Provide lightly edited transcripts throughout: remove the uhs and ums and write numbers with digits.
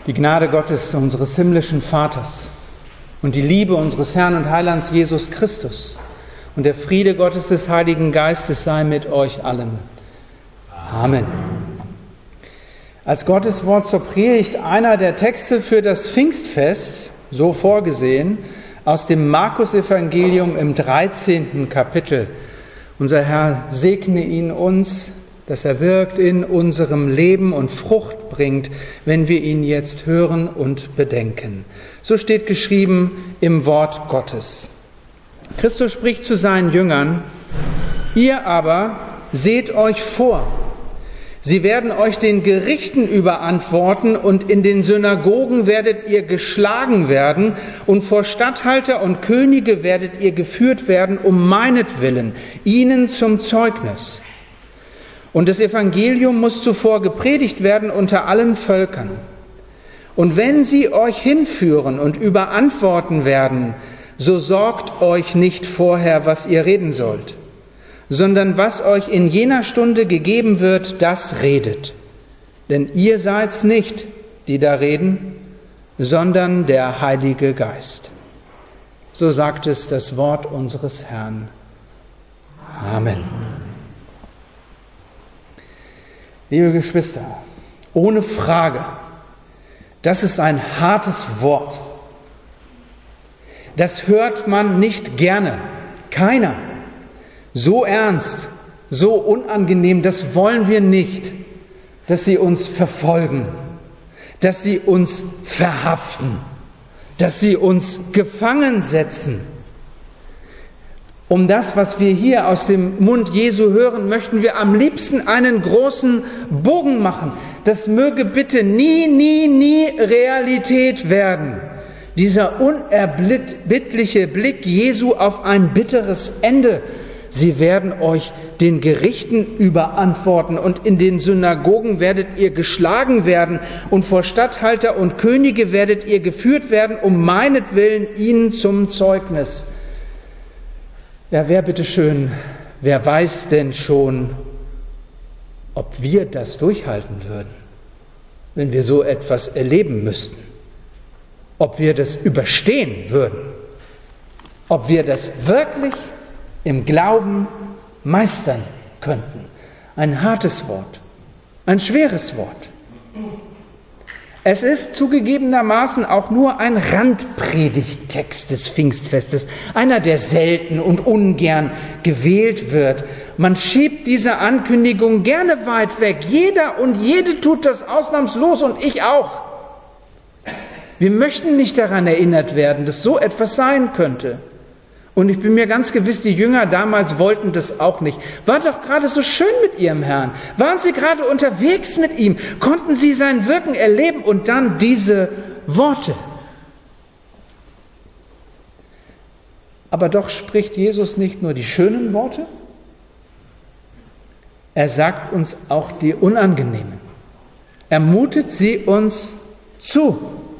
Die Gnade Gottes, unseres himmlischen Vaters, und die Liebe unseres Herrn und Heilands Jesus Christus und der Friede Gottes des Heiligen Geistes sei mit euch allen. Amen. Als Gottes Wort zur Predigt einer der Texte für das Pfingstfest, so vorgesehen, aus dem Markus-Evangelium im 13. Kapitel. Unser Herr segne ihn uns, dass er wirkt in unserem Leben und Frucht bringt, wenn wir ihn jetzt hören und bedenken. So steht geschrieben im Wort Gottes. Christus spricht zu seinen Jüngern: Ihr aber seht euch vor. Sie werden euch den Gerichten überantworten und in den Synagogen werdet ihr geschlagen werden und vor Statthalter und Könige werdet ihr geführt werden um meinetwillen, ihnen zum Zeugnis. Und das Evangelium muss zuvor gepredigt werden unter allen Völkern. Und wenn sie euch hinführen und überantworten werden, so sorgt euch nicht vorher, was ihr reden sollt, sondern was euch in jener Stunde gegeben wird, das redet. Denn ihr seid's nicht, die da reden, sondern der Heilige Geist. So sagt es das Wort unseres Herrn. Amen. Liebe Geschwister, ohne Frage, das ist ein hartes Wort. Das hört man nicht gerne. Keiner. So ernst, so unangenehm, das wollen wir nicht, dass sie uns verfolgen, dass sie uns verhaften, dass sie uns gefangen setzen. Um das, was wir hier aus dem Mund Jesu hören, möchten wir am liebsten einen großen Bogen machen. Das möge bitte nie Realität werden. Dieser unerbittliche Blick Jesu auf ein bitteres Ende. Sie werden euch den Gerichten überantworten und in den Synagogen werdet ihr geschlagen werden und vor Statthalter und Könige werdet ihr geführt werden, um meinetwillen ihnen zum Zeugnis. Ja, wer weiß denn schon, ob wir das durchhalten würden, wenn wir so etwas erleben müssten? Ob wir das überstehen würden? Ob wir das wirklich im Glauben meistern könnten? Ein hartes Wort, ein schweres Wort. Es ist zugegebenermaßen auch nur ein Randpredigttext des Pfingstfestes, einer, der selten und ungern gewählt wird. Man schiebt diese Ankündigung gerne weit weg. Jeder und jede tut das ausnahmslos und ich auch. Wir möchten nicht daran erinnert werden, dass so etwas sein könnte. Und ich bin mir ganz gewiss, die Jünger damals wollten das auch nicht. War doch gerade so schön mit ihrem Herrn. Waren sie gerade unterwegs mit ihm? Konnten sie sein Wirken erleben? Und dann diese Worte. Aber doch spricht Jesus nicht nur die schönen Worte, er sagt uns auch die unangenehmen. Er mutet sie uns zu.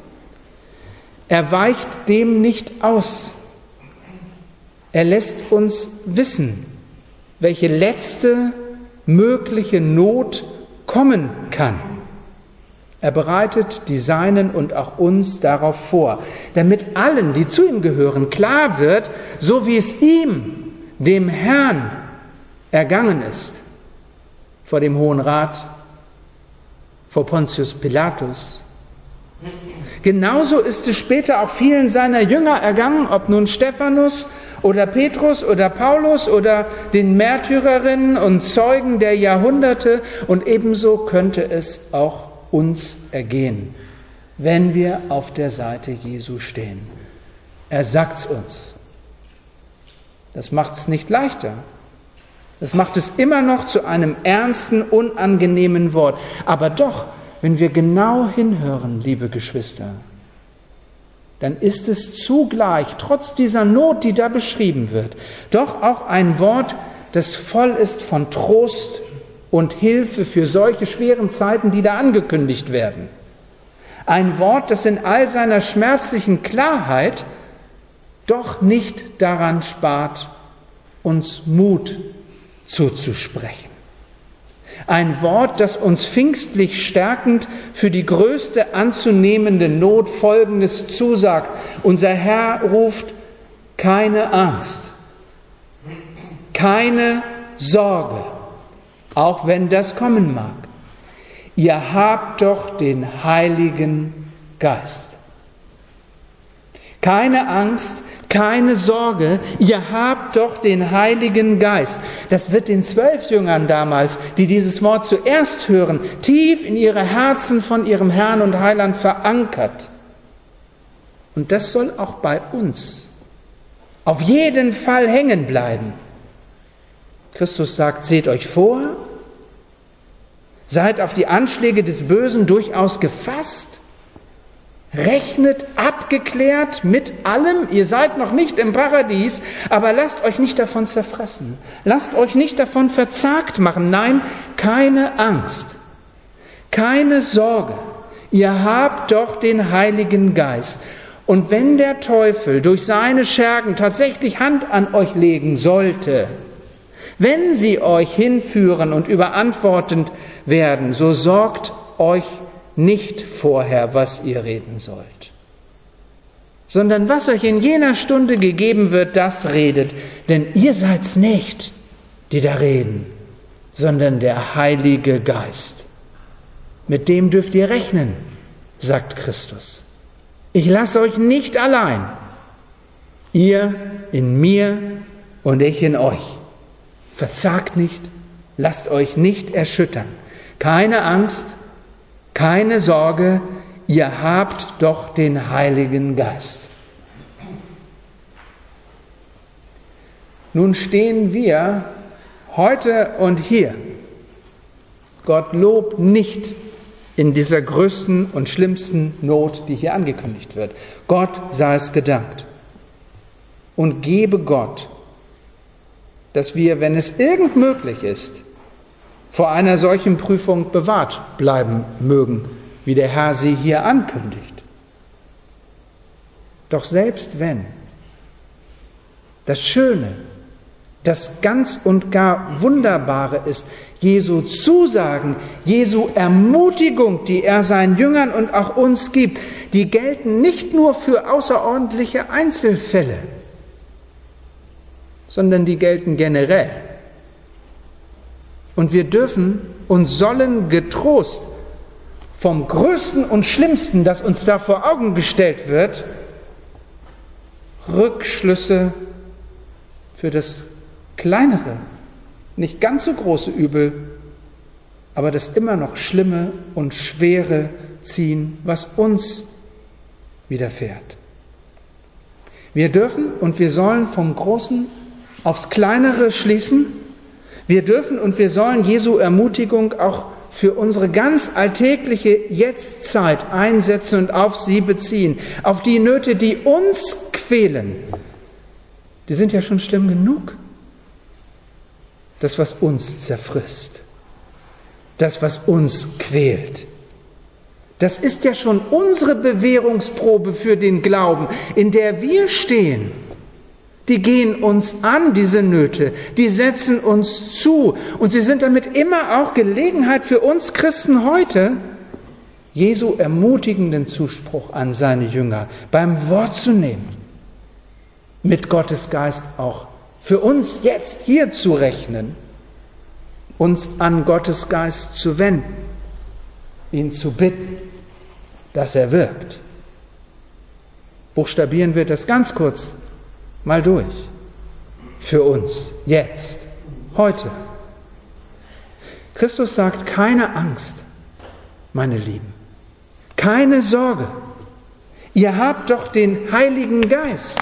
Er weicht dem nicht aus. Er lässt uns wissen, welche letzte mögliche Not kommen kann. Er bereitet die Seinen und auch uns darauf vor, damit allen, die zu ihm gehören, klar wird, so wie es ihm, dem Herrn, ergangen ist, vor dem Hohen Rat, vor Pontius Pilatus. Genauso ist es später auch vielen seiner Jünger ergangen, ob nun Stephanus oder Petrus oder Paulus oder den Märtyrerinnen und Zeugen der Jahrhunderte. Und ebenso könnte es auch uns ergehen, wenn wir auf der Seite Jesu stehen. Er sagt's uns. Das macht es nicht leichter. Das macht es immer noch zu einem ernsten, unangenehmen Wort. Aber doch, wenn wir genau hinhören, liebe Geschwister, dann ist es zugleich, trotz dieser Not, die da beschrieben wird, doch auch ein Wort, das voll ist von Trost und Hilfe für solche schweren Zeiten, die da angekündigt werden. Ein Wort, das in all seiner schmerzlichen Klarheit doch nicht daran spart, uns Mut zuzusprechen. Ein Wort, das uns pfingstlich stärkend für die größte anzunehmende Not Folgendes zusagt. Unser Herr ruft: keine Angst, keine Sorge, auch wenn das kommen mag. Ihr habt doch den Heiligen Geist. Keine Angst, keine Sorge, ihr habt doch den Heiligen Geist. Das wird den 12 Jüngern damals, die dieses Wort zuerst hören, tief in ihre Herzen von ihrem Herrn und Heiland verankert. Und das soll auch bei uns auf jeden Fall hängen bleiben. Christus sagt: seht euch vor, seid auf die Anschläge des Bösen durchaus gefasst, rechnet abgeklärt mit allem. Ihr seid noch nicht im Paradies, aber lasst euch nicht davon zerfressen. Lasst euch nicht davon verzagt machen. Nein, keine Angst, keine Sorge. Ihr habt doch den Heiligen Geist. Und wenn der Teufel durch seine Schergen tatsächlich Hand an euch legen sollte, wenn sie euch hinführen und überantwortend werden, so sorgt euch nicht vorher, was ihr reden sollt, sondern was euch in jener Stunde gegeben wird, das redet. Denn ihr seid's nicht, die da reden, sondern der Heilige Geist. Mit dem dürft ihr rechnen, sagt Christus. Ich lasse euch nicht allein. Ihr in mir und ich in euch. Verzagt nicht, lasst euch nicht erschüttern. Keine Angst, keine Sorge, ihr habt doch den Heiligen Geist. Nun stehen wir heute und hier, Gottlob, nicht in dieser größten und schlimmsten Not, die hier angekündigt wird. Gott sei es gedankt. Und gebe Gott, dass wir, wenn es irgend möglich ist, vor einer solchen Prüfung bewahrt bleiben mögen, wie der Herr sie hier ankündigt. Doch selbst wenn, das Schöne, das ganz und gar Wunderbare ist, Jesu Zusagen, Jesu Ermutigung, die er seinen Jüngern und auch uns gibt, die gelten nicht nur für außerordentliche Einzelfälle, sondern die gelten generell. Und wir dürfen und sollen getrost vom Größten und Schlimmsten, das uns da vor Augen gestellt wird, Rückschlüsse für das kleinere, nicht ganz so große Übel, aber das immer noch Schlimme und Schwere ziehen, was uns widerfährt. Wir dürfen und wir sollen vom Großen aufs Kleinere schließen. Wir dürfen und wir sollen Jesu Ermutigung auch für unsere ganz alltägliche Jetztzeit einsetzen und auf sie beziehen. Auf die Nöte, die uns quälen. Die sind ja schon schlimm genug. Das, was uns zerfrisst. Das, was uns quält. Das ist ja schon unsere Bewährungsprobe für den Glauben, in der wir stehen. Die gehen uns an, diese Nöte, die setzen uns zu. Und sie sind damit immer auch Gelegenheit für uns Christen heute, Jesu ermutigenden Zuspruch an seine Jünger beim Wort zu nehmen. Mit Gottes Geist auch für uns jetzt hier zu rechnen, uns an Gottes Geist zu wenden, ihn zu bitten, dass er wirkt. Buchstabieren wir das ganz kurz mal durch. Für uns, jetzt, heute. Christus sagt: keine Angst, meine Lieben, keine Sorge. Ihr habt doch den Heiligen Geist.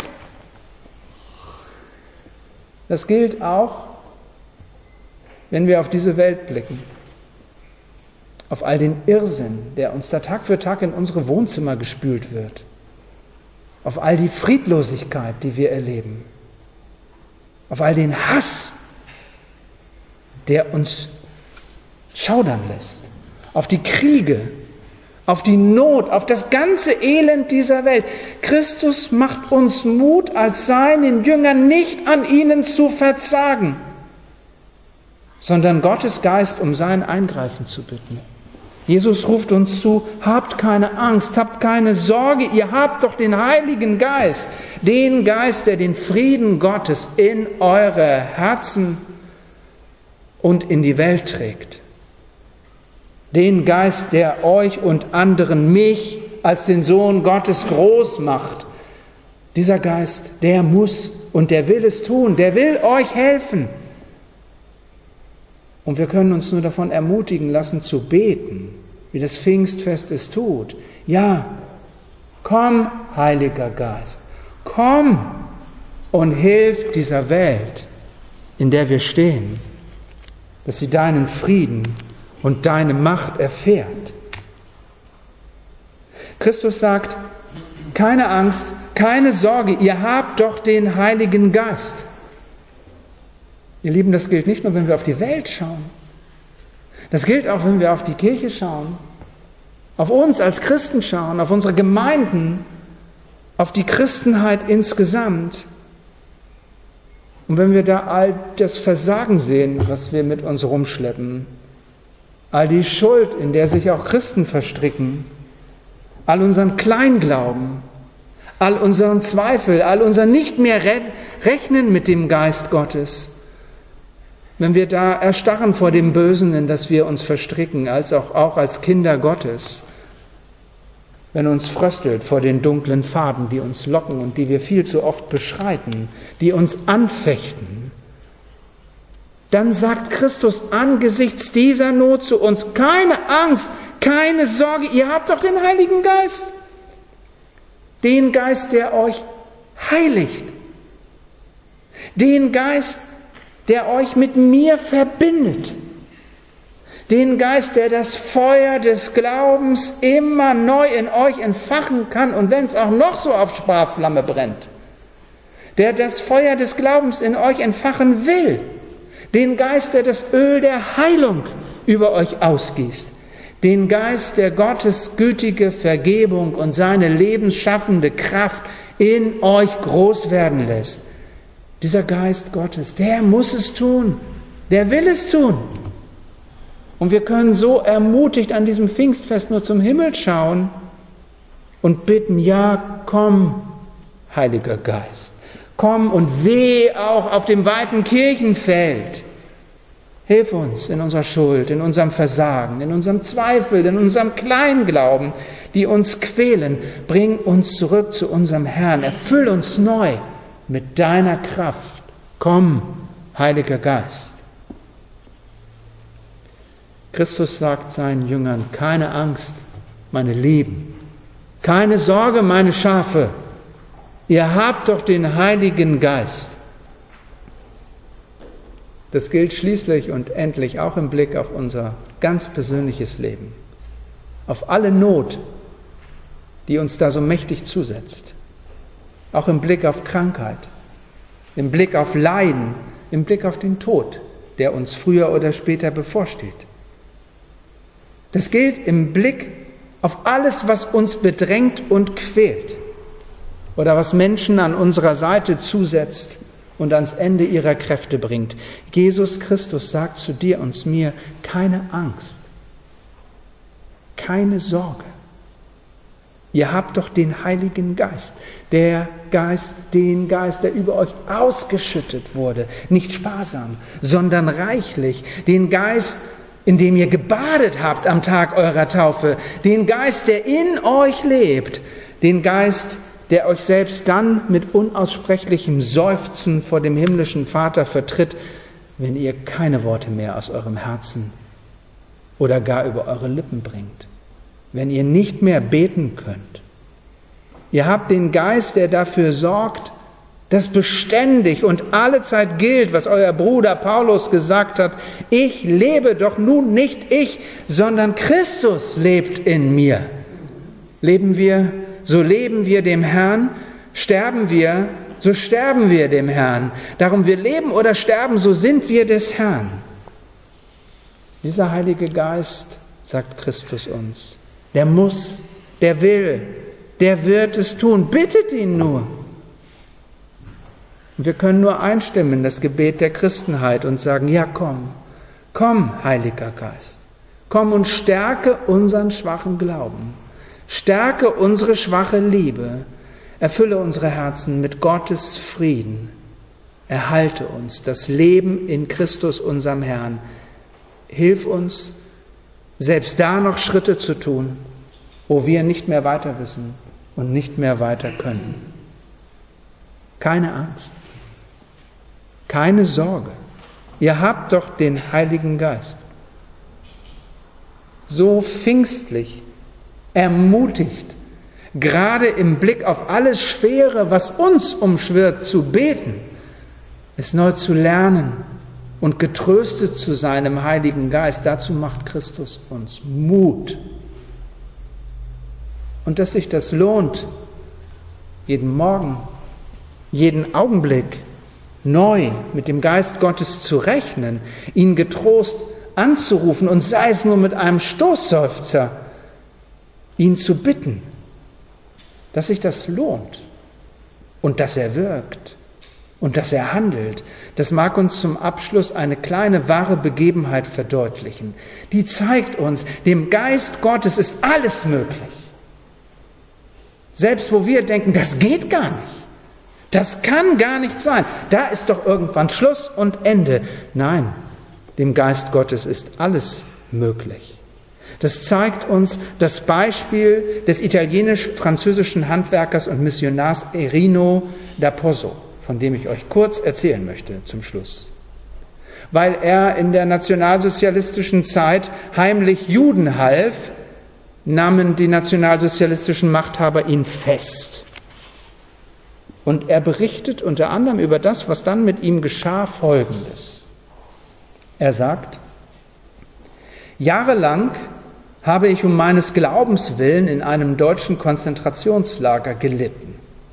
Das gilt auch, wenn wir auf diese Welt blicken, auf all den Irrsinn, der uns da Tag für Tag in unsere Wohnzimmer gespült wird, auf all die Friedlosigkeit, die wir erleben, auf all den Hass, der uns schaudern lässt, auf die Kriege, auf die Not, auf das ganze Elend dieser Welt. Christus macht uns Mut, als seinen Jüngern nicht an ihnen zu verzagen. sondern Gottes Geist um sein Eingreifen zu bitten. Jesus ruft uns zu, habt keine Angst, habt keine Sorge, ihr habt doch den Heiligen Geist, den Geist, der den Frieden Gottes in eure Herzen und in die Welt trägt. Den Geist, der euch und anderen, mich als den Sohn Gottes groß macht. Dieser Geist, der muss und der will es tun, der will euch helfen. Und wir können uns nur davon ermutigen lassen zu beten, wie das Pfingstfest es tut. Ja, komm, Heiliger Geist, komm und hilf dieser Welt, in der wir stehen, dass sie deinen Frieden und deine Macht erfährt. Christus sagt, keine Angst, keine Sorge, ihr habt doch den Heiligen Geist. Ihr Lieben, das gilt nicht nur, wenn wir auf die Welt schauen. Das gilt auch, wenn wir auf die Kirche schauen, auf uns als Christen schauen, auf unsere Gemeinden, auf die Christenheit insgesamt. Und wenn wir da all das Versagen sehen, was wir mit uns rumschleppen, all die Schuld, in der sich auch Christen verstricken, all unseren Kleinglauben, all unseren Zweifel, all unser nicht mehr Rechnen mit dem Geist Gottes, wenn wir da erstarren vor dem Bösen, in das wir uns verstricken, als auch als Kinder Gottes, wenn uns fröstelt vor den dunklen Pfaden, die uns locken und die wir viel zu oft beschreiten, die uns anfechten, dann sagt Christus angesichts dieser Not zu uns, keine Angst, keine Sorge, ihr habt doch den Heiligen Geist. Den Geist, der euch heiligt. Den Geist, der euch mit mir verbindet. Den Geist, der das Feuer des Glaubens immer neu in euch entfachen kann und wenn es auch noch so auf Sparflamme brennt. Der das Feuer des Glaubens in euch entfachen will. Den Geist, der das Öl der Heilung über euch ausgießt. Den Geist, der Gottes gütige Vergebung und seine lebensschaffende Kraft in euch groß werden lässt. Dieser Geist Gottes, der muss es tun, der will es tun. Und wir können so ermutigt an diesem Pfingstfest nur zum Himmel schauen und bitten, ja, komm, Heiliger Geist, komm und weh auch auf dem weiten Kirchenfeld. Hilf uns in unserer Schuld, in unserem Versagen, in unserem Zweifel, in unserem Kleinglauben, die uns quälen. Bring uns zurück zu unserem Herrn. Erfüll uns neu mit deiner Kraft. Komm, Heiliger Geist. Christus sagt seinen Jüngern, keine Angst, meine Lieben, keine Sorge, meine Schafe. Ihr habt doch den Heiligen Geist. Das gilt schließlich und endlich auch im Blick auf unser ganz persönliches Leben, auf alle Not, die uns da so mächtig zusetzt, auch im Blick auf Krankheit, im Blick auf Leiden, im Blick auf den Tod, der uns früher oder später bevorsteht. Das gilt im Blick auf alles, was uns bedrängt und quält oder was Menschen an unserer Seite zusetzt und ans Ende ihrer Kräfte bringt. Jesus Christus sagt zu dir und mir, keine Angst, keine Sorge. Ihr habt doch den Heiligen Geist, den Geist, der über euch ausgeschüttet wurde, nicht sparsam, sondern reichlich, den Geist, in dem ihr gebadet habt am Tag eurer Taufe, den Geist, der in euch lebt, den Geist, der euch selbst dann mit unaussprechlichem Seufzen vor dem himmlischen Vater vertritt, wenn ihr keine Worte mehr aus eurem Herzen oder gar über eure Lippen bringt, wenn ihr nicht mehr beten könnt. Ihr habt den Geist, der dafür sorgt, dass beständig und allezeit gilt, was euer Bruder Paulus gesagt hat, ich lebe doch nun nicht ich, sondern Christus lebt in mir. So leben wir dem Herrn, sterben wir, so sterben wir dem Herrn. Darum wir leben oder sterben, so sind wir des Herrn. Dieser Heilige Geist, sagt Christus uns, der muss, der will, der wird es tun. Bittet ihn nur. Und wir können nur einstimmen in das Gebet der Christenheit und sagen, ja komm, Komm, Heiliger Geist, komm und stärke unseren schwachen Glauben, stärke unsere schwache Liebe, erfülle unsere Herzen mit Gottes Frieden, erhalte uns das Leben in Christus, unserem Herrn. Hilf uns, selbst da noch Schritte zu tun, wo wir nicht mehr weiter wissen und nicht mehr weiter können. Keine Angst, keine Sorge. Ihr habt doch den Heiligen Geist. So pfingstlich, ermutigt, gerade im Blick auf alles Schwere, was uns umschwirrt, zu beten, es neu zu lernen und getröstet zu sein im Heiligen Geist. Dazu macht Christus uns Mut. Und dass sich das lohnt, jeden Morgen, jeden Augenblick neu mit dem Geist Gottes zu rechnen, ihn getrost anzurufen und sei es nur mit einem Stoßseufzer, ihn zu bitten, dass sich das lohnt und dass er wirkt und dass er handelt. Das mag uns zum Abschluss eine kleine wahre Begebenheit verdeutlichen. Die zeigt uns, dem Geist Gottes ist alles möglich. Selbst wo wir denken, das geht gar nicht. Das kann gar nicht sein. Da ist doch irgendwann Schluss und Ende. Nein, dem Geist Gottes ist alles möglich. Das zeigt uns das Beispiel des italienisch-französischen Handwerkers und Missionars Erino da Pozzo, von dem ich euch kurz erzählen möchte zum Schluss. Weil er in der nationalsozialistischen Zeit heimlich Juden half, nahmen die nationalsozialistischen Machthaber ihn fest. Und er berichtet unter anderem über das, was dann mit ihm geschah, Folgendes. Er sagt: Jahrelang habe ich um meines Glaubens willen in einem deutschen Konzentrationslager gelitten.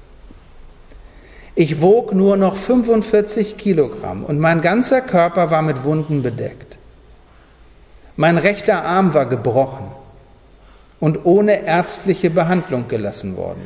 Ich wog nur noch 45 Kilogramm und mein ganzer Körper war mit Wunden bedeckt. Mein rechter Arm war gebrochen und ohne ärztliche Behandlung gelassen worden.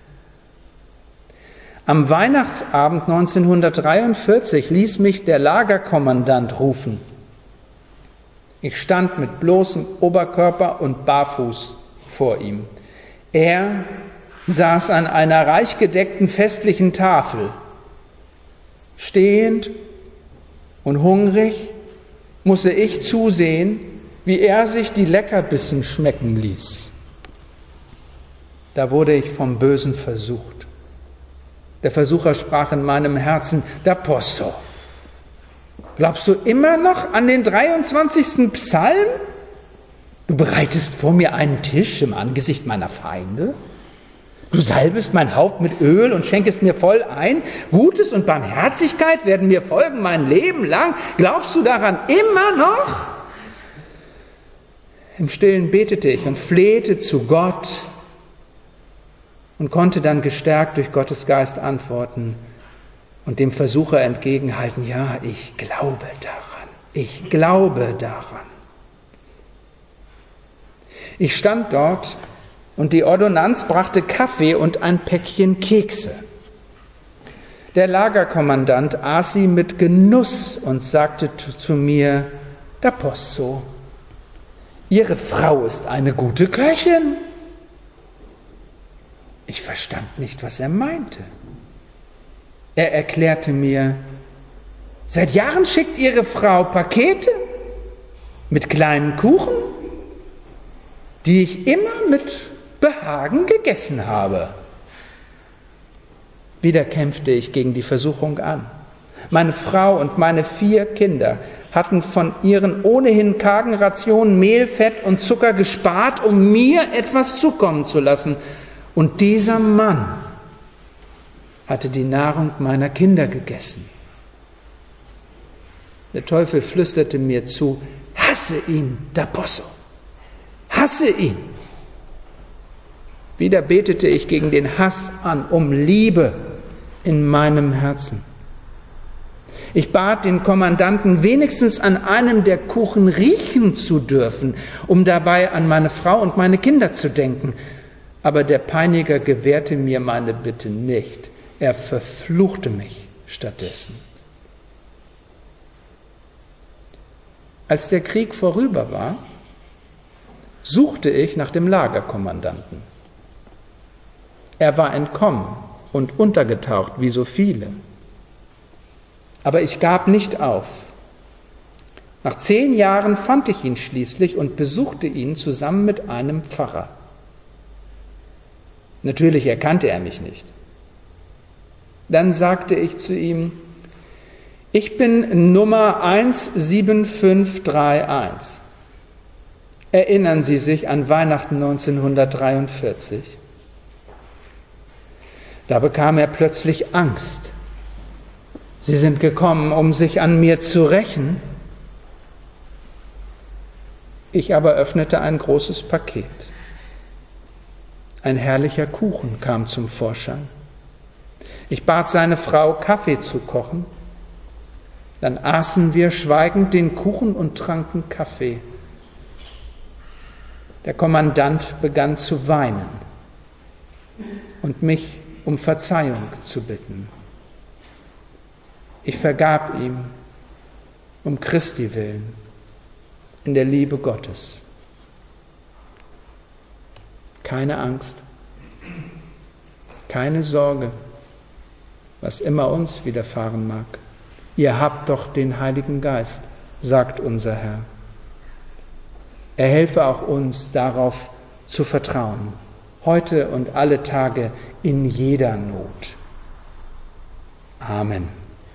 Am Weihnachtsabend 1943 ließ mich der Lagerkommandant rufen. Ich stand mit bloßem Oberkörper und barfuß vor ihm. Er saß an einer reich gedeckten festlichen Tafel. Stehend und hungrig musste ich zusehen, wie er sich die Leckerbissen schmecken ließ. Da wurde ich vom Bösen versucht. Der Versucher sprach in meinem Herzen: Da Pozzo, glaubst du immer noch an den 23. Psalm? Du bereitest vor mir einen Tisch im Angesicht meiner Feinde? Du salbest mein Haupt mit Öl und schenkest mir voll ein. Gutes und Barmherzigkeit werden mir folgen mein Leben lang. Glaubst du daran immer noch? Im Stillen betete ich und flehte zu Gott und konnte dann gestärkt durch Gottes Geist antworten und dem Versucher entgegenhalten: Ja, ich glaube daran, ich glaube daran. Ich stand dort und die Ordonnanz brachte Kaffee und ein Päckchen Kekse. Der Lagerkommandant aß sie mit Genuss und sagte zu mir: Da Pozzo, Ihre Frau ist eine gute Köchin. Ich verstand nicht, was er meinte. Er erklärte mir: Seit Jahren schickt Ihre Frau Pakete mit kleinen Kuchen, die ich immer mit Behagen gegessen habe. Wieder kämpfte ich gegen die Versuchung an. Meine Frau und meine 4 Kinder hatten von ihren ohnehin kargen Rationen Mehl, Fett und Zucker gespart, um mir etwas zukommen zu lassen. Und dieser Mann hatte die Nahrung meiner Kinder gegessen. Der Teufel flüsterte mir zu: Hasse ihn, da Pozzo, hasse ihn. Wieder betete ich gegen den Hass an, um Liebe in meinem Herzen. Ich bat den Kommandanten, wenigstens an einem der Kuchen riechen zu dürfen, um dabei an meine Frau und meine Kinder zu denken. Aber der Peiniger gewährte mir meine Bitte nicht. Er verfluchte mich stattdessen. Als der Krieg vorüber war, suchte ich nach dem Lagerkommandanten. Er war entkommen und untergetaucht, wie so viele. Aber ich gab nicht auf. Nach 10 Jahren fand ich ihn schließlich und besuchte ihn zusammen mit einem Pfarrer. Natürlich erkannte er mich nicht. Dann sagte ich zu ihm: Ich bin Nummer 17531. Erinnern Sie sich an Weihnachten 1943? Da bekam er plötzlich Angst. Sie sind gekommen, um sich an mir zu rächen. Ich aber öffnete ein großes Paket. Ein herrlicher Kuchen kam zum Vorschein. Ich bat seine Frau, Kaffee zu kochen. Dann aßen wir schweigend den Kuchen und tranken Kaffee. Der Kommandant begann zu weinen und mich um Verzeihung zu bitten. Ich vergab ihm um Christi willen, in der Liebe Gottes. Keine Angst, keine Sorge, was immer uns widerfahren mag. Ihr habt doch den Heiligen Geist, sagt unser Herr. Er helfe auch uns, darauf zu vertrauen, heute und alle Tage in jeder Not. Amen.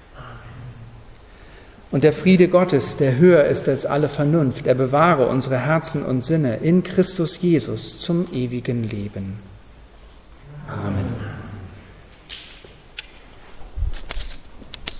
Und der Friede Gottes, der höher ist als alle Vernunft, er bewahre unsere Herzen und Sinne in Christus Jesus zum ewigen Leben.